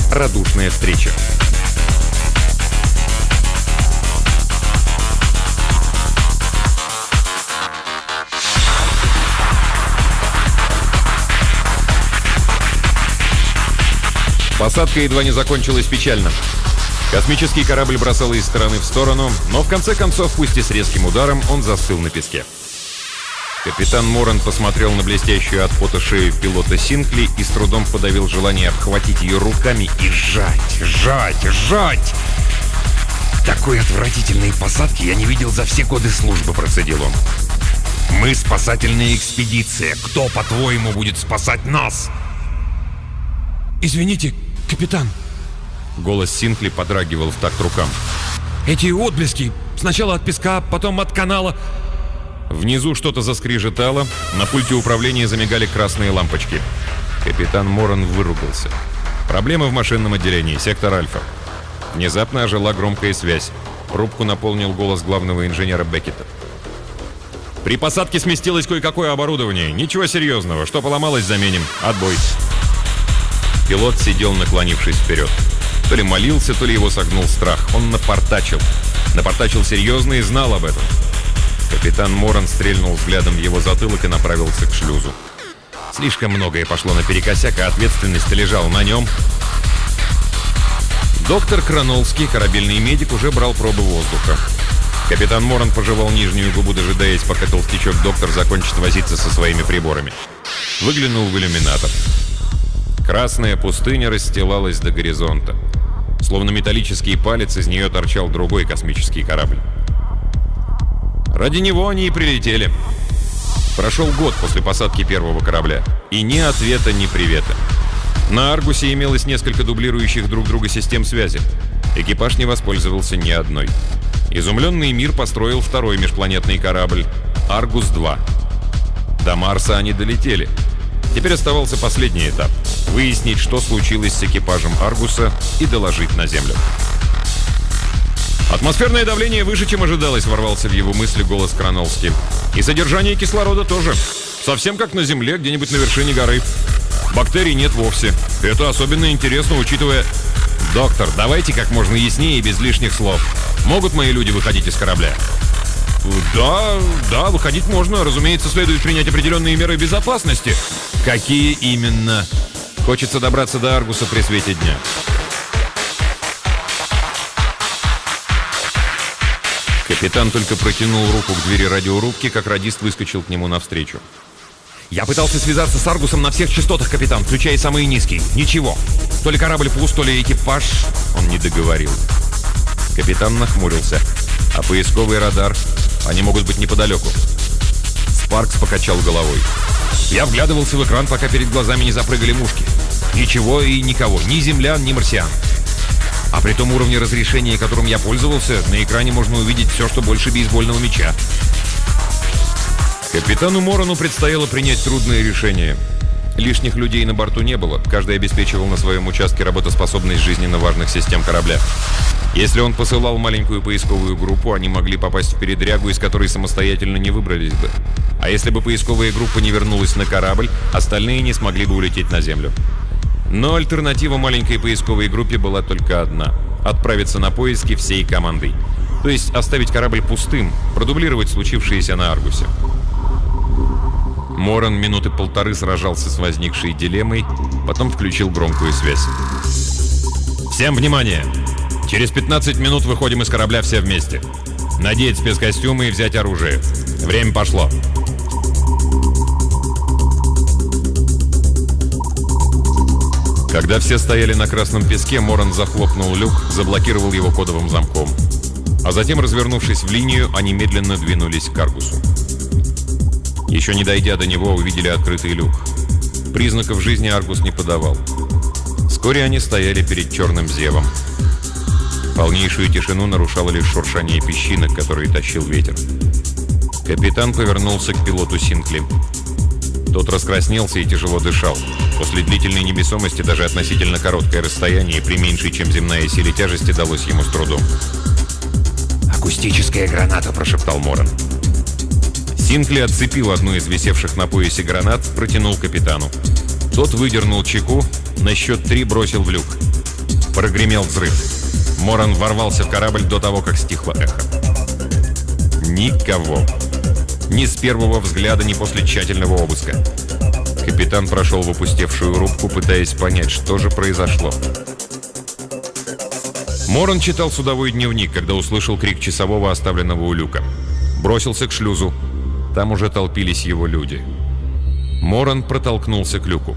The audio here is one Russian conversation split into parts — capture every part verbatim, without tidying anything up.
радушная встреча. Посадка едва не закончилась печально. Космический корабль бросал из стороны в сторону, но в конце концов, пусть и с резким ударом, он застыл на песке. Капитан Моран посмотрел на блестящую от пота шею пилота Синкли и с трудом подавил желание обхватить ее руками и сжать, сжать, сжать. «Такой отвратительной посадки я не видел за все годы службы», — процедил он. «Мы спасательная экспедиция. Кто, по-твоему, будет спасать нас?» «Извините, капитан». Голос Синкли подрагивал в такт рукам. «Эти отблески. Сначала от песка, потом от канала». Внизу что-то заскрежетало, на пульте управления замигали красные лампочки. Капитан Моран выругался. Проблема в машинном отделении, сектор Альфа. Внезапно ожила громкая связь. Рубку наполнил голос главного инженера Беккета. «При посадке сместилось кое-какое оборудование. Ничего серьезного. Что поломалось, заменим. Отбой». Пилот сидел, наклонившись вперед. То ли молился, то ли его согнул страх. Он напортачил. Напортачил серьезно и знал об этом. Капитан Моран стрельнул взглядом в его затылок и направился к шлюзу. Слишком многое пошло наперекосяк, а ответственность лежала на нем. Доктор Кранолский, корабельный медик, уже брал пробы воздуха. Капитан Моран пожевал нижнюю губу, дожидаясь, пока толстячок-доктор закончит возиться со своими приборами. Выглянул в иллюминатор. Красная пустыня расстилалась до горизонта. Словно металлический палец, из нее торчал другой космический корабль. Ради него они и прилетели. Прошел год после посадки первого корабля. И ни ответа, ни привета. На Аргусе имелось несколько дублирующих друг друга систем связи. Экипаж не воспользовался ни одной. Изумленный мир построил второй межпланетный корабль — Аргус-два. До Марса они долетели. Теперь оставался последний этап — выяснить, что случилось с экипажем Аргуса, и доложить на Землю. «Атмосферное давление выше, чем ожидалось», — ворвался в его мысли голос Кранолски. «И содержание кислорода тоже. Совсем как на Земле, где-нибудь на вершине горы. Бактерий нет вовсе. Это особенно интересно, учитывая...» «Доктор, давайте как можно яснее и без лишних слов. Могут мои люди выходить из корабля?» «Да, да, выходить можно. Разумеется, следует принять определенные меры безопасности». «Какие именно?» «Хочется добраться до Аргуса при свете дня». Капитан только протянул руку к двери радиорубки, как радист выскочил к нему навстречу. «Я пытался связаться с Аргусом на всех частотах, капитан, включая самые низкие. Ничего. То ли корабль пуст, то ли экипаж...» Он не договорил. Капитан нахмурился. «А поисковый радар? Они могут быть неподалеку». Спаркс покачал головой. «Я вглядывался в экран, пока перед глазами не запрыгали мушки. Ничего и никого. Ни землян, ни марсиан. А при том уровне разрешения, которым я пользовался, на экране можно увидеть все, что больше бейсбольного мяча». Капитану Морану предстояло принять трудное решение. Лишних людей на борту не было. Каждый обеспечивал на своем участке работоспособность жизненно важных систем корабля. Если он посылал маленькую поисковую группу, они могли попасть в передрягу, из которой самостоятельно не выбрались бы. А если бы поисковая группа не вернулась на корабль, остальные не смогли бы улететь на Землю. Но альтернатива маленькой поисковой группе была только одна — отправиться на поиски всей командой. То есть оставить корабль пустым, продублировать случившееся на Аргусе. Моран минуты полторы сражался с возникшей дилеммой, потом включил громкую связь. «Всем внимание! Через пятнадцать минут выходим из корабля все вместе. Надеть спецкостюмы и взять оружие. Время пошло». Когда все стояли на красном песке, Моран захлопнул люк, заблокировал его кодовым замком. А затем, развернувшись в линию, они медленно двинулись к Аргусу. Еще не дойдя до него, увидели открытый люк. Признаков жизни Аргус не подавал. Вскоре они стояли перед черным зевом. Полнейшую тишину нарушало лишь шуршание песчинок, которые тащил ветер. Капитан повернулся к пилоту Синкли. Тот раскраснелся и тяжело дышал. После длительной невесомости даже относительно короткое расстояние при меньшей, чем земная силе тяжести, далось ему с трудом. «Акустическая граната», — прошептал Моран. Синкли отцепил одну из висевших на поясе гранат, протянул капитану. Тот выдернул чеку, на счет три бросил в люк. Прогремел взрыв. Моран ворвался в корабль до того, как стихло эхо. Никого. Ни с первого взгляда, ни после тщательного обыска. Капитан прошел в опустевшую рубку, пытаясь понять, что же произошло. Моран читал судовой дневник, когда услышал крик часового, оставленного у люка. Бросился к шлюзу. Там уже толпились его люди. Моран протолкнулся к люку.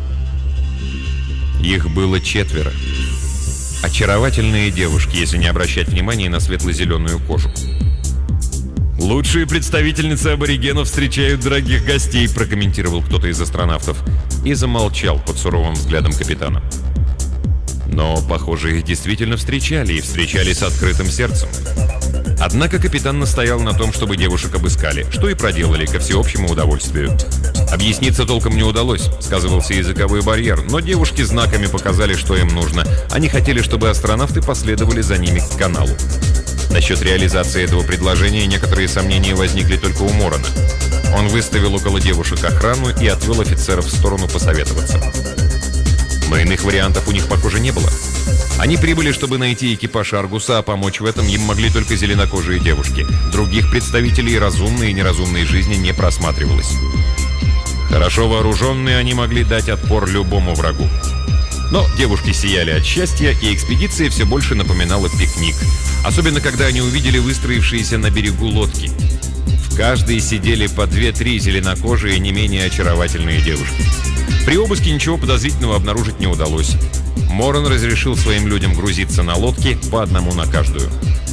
Их было четверо. Очаровательные девушки, если не обращать внимания на светло-зеленую кожу. «Лучшие представительницы аборигенов встречают дорогих гостей», прокомментировал кто-то из астронавтов и замолчал под суровым взглядом капитана. Но, похоже, их действительно встречали, и встречали с открытым сердцем. Однако капитан настоял на том, чтобы девушек обыскали, что и проделали ко всеобщему удовольствию. Объясниться толком не удалось, сказывался языковой барьер, но девушки знаками показали, что им нужно. Они хотели, чтобы астронавты последовали за ними к каналу. Насчет реализации этого предложения некоторые сомнения возникли только у Морана. Он выставил около девушек охрану и отвел офицеров в сторону посоветоваться. Но иных вариантов у них, похоже, не было. Они прибыли, чтобы найти экипаж Аргуса, а помочь в этом им могли только зеленокожие девушки. Других представителей разумной и неразумной жизни не просматривалось. Хорошо вооруженные, они могли дать отпор любому врагу. Но девушки сияли от счастья, и экспедиция все больше напоминала пикник. Особенно, когда они увидели выстроившиеся на берегу лодки. В каждой сидели по две-три зеленокожие, не менее очаровательные девушки. При обыске ничего подозрительного обнаружить не удалось. Моран разрешил своим людям грузиться на лодки, по одному на каждую.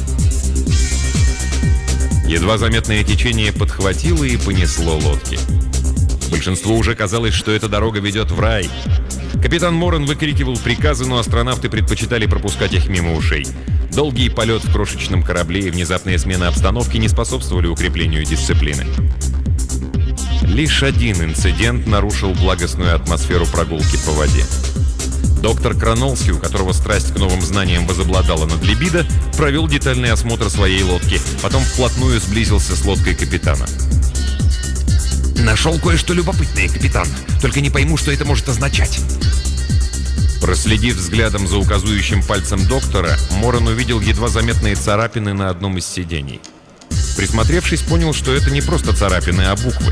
Едва заметное течение подхватило и понесло лодки. Большинству уже казалось, что эта дорога ведет в рай. Капитан Моран выкрикивал приказы, но астронавты предпочитали пропускать их мимо ушей. Долгий полет в крошечном корабле и внезапная смена обстановки не способствовали укреплению дисциплины. Лишь один инцидент нарушил благостную атмосферу прогулки по воде. Доктор Кранолский, у которого страсть к новым знаниям возобладала над либидо, провел детальный осмотр своей лодки, потом вплотную сблизился с лодкой капитана. Нашел кое-что любопытное, капитан. Только не пойму, что это может означать. Проследив взглядом за указующим пальцем доктора, Моран увидел едва заметные царапины на одном из сидений. Присмотревшись, понял, что это не просто царапины, а буквы.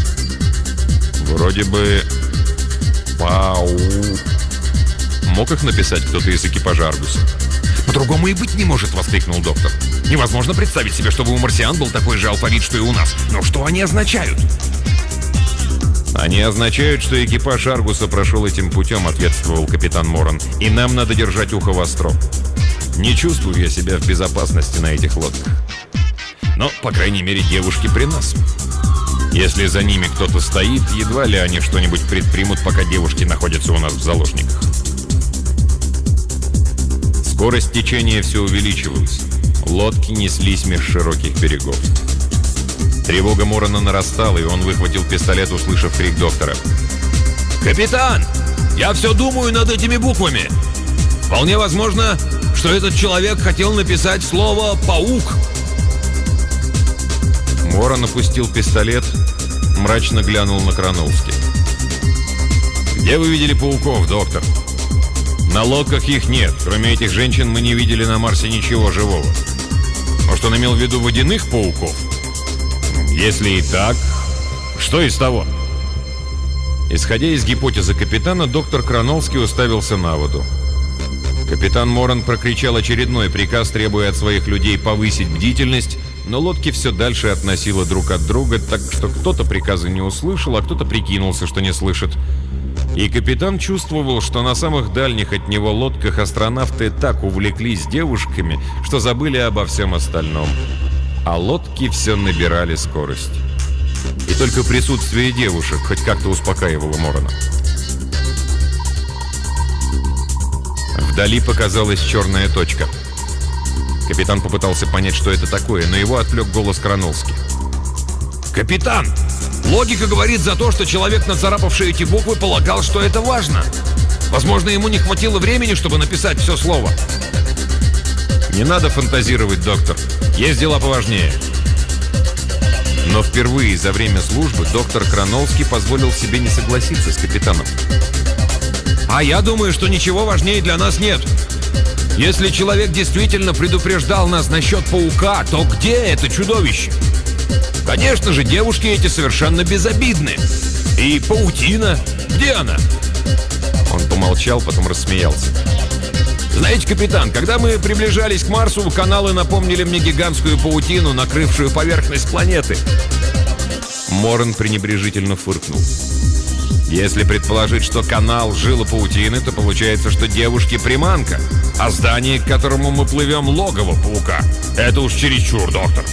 Вроде бы... Пау... Мог их написать кто-то из экипажа Аргуса? «По-другому и быть не может», — воскликнул доктор. «Невозможно представить себе, чтобы у марсиан был такой же алфавит, что и у нас. Но что они означают?» «Они означают, что экипаж Аргуса прошел этим путем», — ответствовал капитан Моран. «И нам надо держать ухо востро. Не чувствую я себя в безопасности на этих лодках. Но, по крайней мере, девушки при нас. Если за ними кто-то стоит, едва ли они что-нибудь предпримут, пока девушки находятся у нас в заложниках». Скорость течения все увеличивалась. Лодки неслись меж широких берегов. Тревога Морана нарастала, и он выхватил пистолет, услышав крик доктора. «Капитан! Я все думаю над этими буквами. Вполне возможно, что этот человек хотел написать слово «паук». Моран опустил пистолет, мрачно глянул на Кранолски. «Где вы видели пауков, доктор? На лодках их нет. Кроме этих женщин мы не видели на Марсе ничего живого. Может, он имел в виду водяных пауков? Если и так, что из того?» Исходя из гипотезы капитана, доктор Кранолский уставился на воду. Капитан Моран прокричал очередной приказ, требуя от своих людей повысить бдительность, но лодки все дальше относило друг от друга, так что кто-то приказа не услышал, а кто-то прикинулся, что не слышит. И капитан чувствовал, что на самых дальних от него лодках астронавты так увлеклись девушками, что забыли обо всем остальном. А лодки все набирали скорость. И только присутствие девушек хоть как-то успокаивало Морана. Вдали показалась черная точка. Капитан попытался понять, что это такое, но его отвлек голос Кранолски. «Капитан! Логика говорит за то, что человек, нацарапавший эти буквы, полагал, что это важно. Возможно, ему не хватило времени, чтобы написать все слово». «Не надо фантазировать, доктор. Есть дела поважнее». Но впервые за время службы доктор Кранолский позволил себе не согласиться с капитаном. А я думаю, что ничего важнее для нас нет. Если человек действительно предупреждал нас насчет паука, то где это чудовище? Конечно же, девушки эти совершенно безобидны. И паутина, где она? Он помолчал, потом рассмеялся. Знаете, капитан, когда мы приближались к Марсу, каналы напомнили мне гигантскую паутину, накрывшую поверхность планеты. Моран пренебрежительно фыркнул. Если предположить, что канал жила паутины, то получается, что девушки приманка, а здание, к которому мы плывем, логово паука. Это уж чересчур, доктор.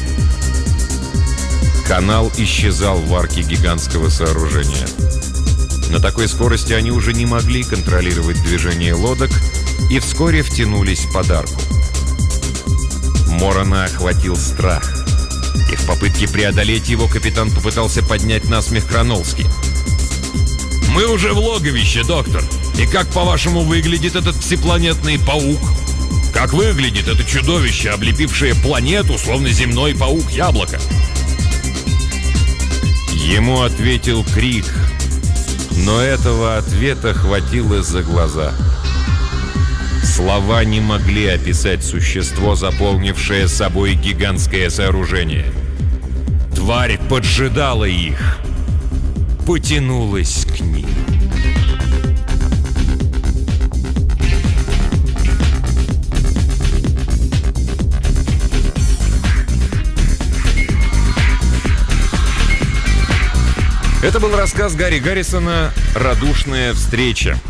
Канал исчезал в арке гигантского сооружения. На такой скорости они уже не могли контролировать движение лодок и вскоре втянулись под арку. Морана охватил страх, и в попытке преодолеть его капитан попытался поднять насмех Кранолский. Мы уже в логовище, доктор. И как, по-вашему, выглядит этот всепланетный паук? Как выглядит это чудовище, облепившее планету, словно земной паук-яблоко? Ему ответил крик, но этого ответа хватило за глаза. Слова не могли описать существо, заполнившее собой гигантское сооружение. Тварь поджидала их, потянулась к ним. Это был рассказ Гарри Гаррисона «Радушная встреча».